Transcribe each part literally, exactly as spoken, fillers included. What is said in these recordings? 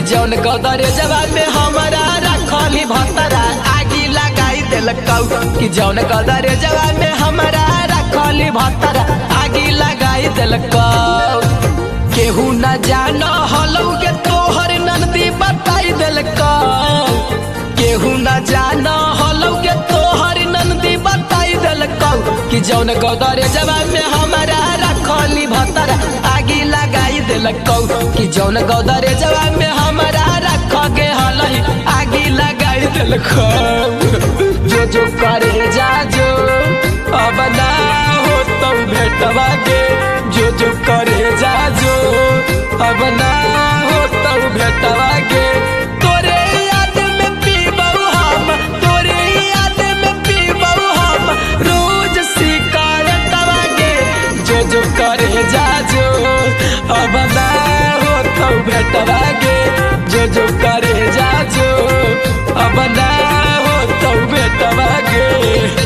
जौन गदरे जवान में हमारा रखली भतरा आगी लगाई दिलकौ कि जौन गदरे जवान में हमारा रखली भतरा आगी लगाई दिलकौ। केहू न जान हलौ के तोहर नंदी बताई दिलकौ, केहू न जान हलौ के तोहर नंदी बताई दिलकौ कि जौन गदरे जवान में हमारा रखली भतरा आगी लगाई दिलकौ कि जौन गदरे जवान में हमारा रख गे हलही आगी लगाई दिलकौ। जो जो करे जा जो अब ना हो तो भेटवा गे, जो जो करे जा जो अब ना हो तो भेटवा गे। तोरे याद में पीबौ हम, तोरे याद में पीबौ हम रोज शिकायतवा गे। जो जो करे जा जो अब ना हो तो भेटवा गे, जो जो करे जा जो अब ना हो तो भेटवा गे।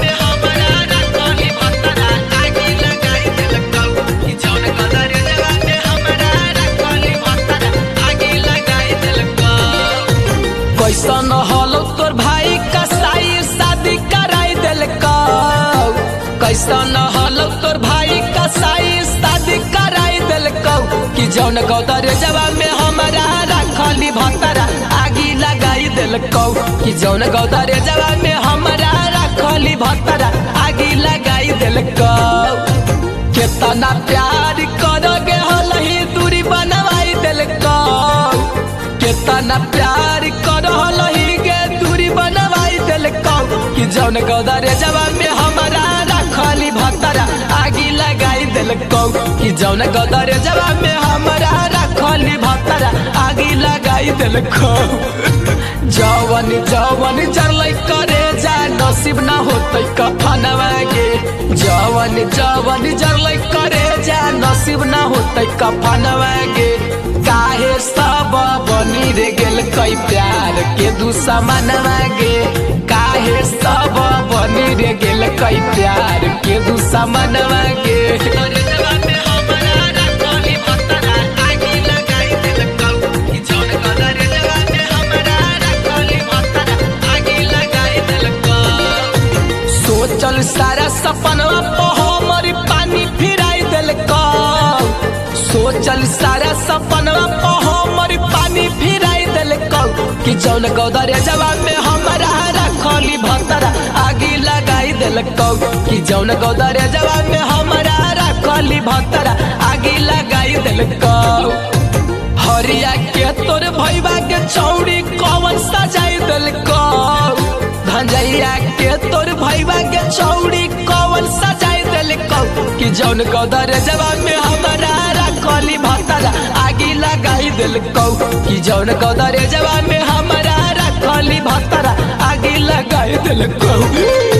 कैसन हलो तोर भाई कसाई शादी कराई दिलकौ, कैसन हलो तोर भाई कसाई शादी कराई दिलकौ कि जौन गदरे जवान में हमारा रखली भतरा आगी लगाई दिलकौ कि जौन गदरे जवान में हमारा रखली भतरा आगी लगाई दिलकौ। केतना प्यार करोगे हलही दूरी बनवाई दिलकौ, केतना प्यार करलही गे दूरी बनवाई दिलकौ कि जौन गदरे जवान में हमारा रखली भतरा आगी लगाई दिलकौ कि जौन गदरे जवान में हमारा रखली भतरा आगी लगाई दिलकौ। जवन जवन जरलै करे जा नसीब ना होतै कफनवा गे, जवन जवन जरलै करे जा नसीब ना होतै कफनवा गे। काहे सब बनी रे गेल कई प्यार के दुश्मनवा गे, काहे सब बनी रे गेल कई प्यार के दुश्मनवा गे। सोचल सारा सपनवा पे हमर पानी फिराई दिलकौ, सोचल सारा सपनवा पे हमर पानी फिराई दिलकौ कि जौन गदरे जवान में हमारा रखली भतरा आगी लगाई दिलकौ कि जौन गदरे जवान में हमारा रखली भतरा आगी लगाई दिलकौ। हरिया के तोर भैया के छौड़ी कौन सजाई दिलकौ, भंजैया के तोर भैया के छौड़ी कौन सजाई दिलकौ कि जौन गदरे जवान में हमारा रखली भतरा आगी लगाई दिलकौ कि जौन गदरे जवान में हमारा रखली भतरा आगी लगाई दिलकौ।